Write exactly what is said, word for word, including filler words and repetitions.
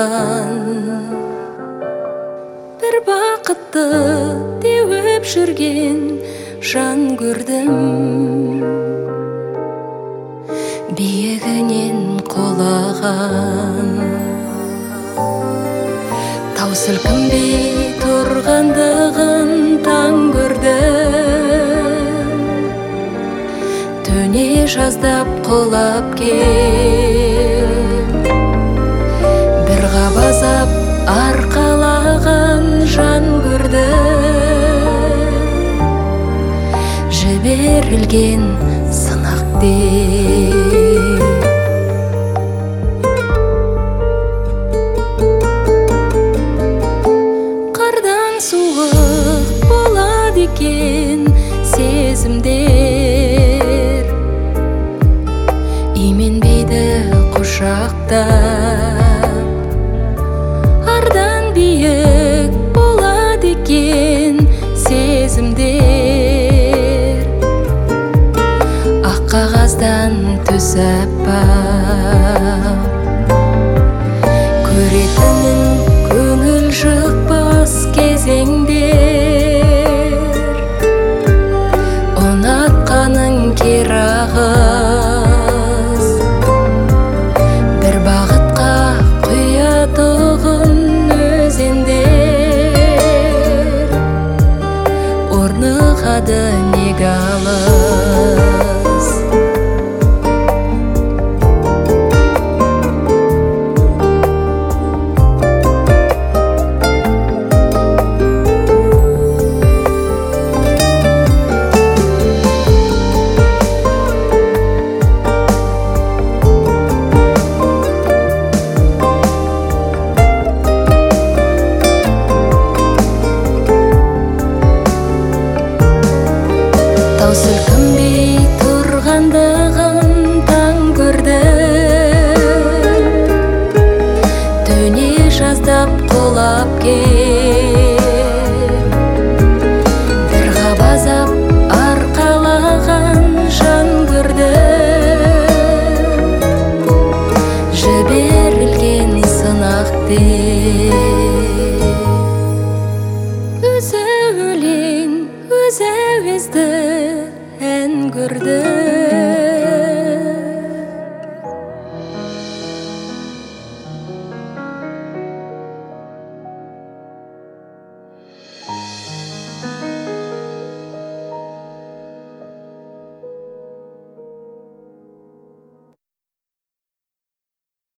қалаған. Бір бақытты теуіп жүрген жан көрдім, биігінен құлаған. Тау сілкінбей тұрғандығын таң көрдім, төне жаздап құлап кел. Бір қабазап арқалаған жан көрдім, жіберілген сынақ деп. Қардан суық болады екен сезімдер, именбейді құшақтап. Ардан биік болады екен сезімдер, ақ қағаздан түс аппақ. Көретінің көңіл жықпас кезеңдер, ұнатқаның керағыз. Бір бағытқа құятұғын өзендер, орнығады неге алыс. Тау сілкінбей тұрғандығын таң көрдім, төне жаздап құлап кел. Бір қабазап арқалаған жан көрдім, жіберілген сынақ деп. Өзі өлең, өзі әуезді ән көрдім.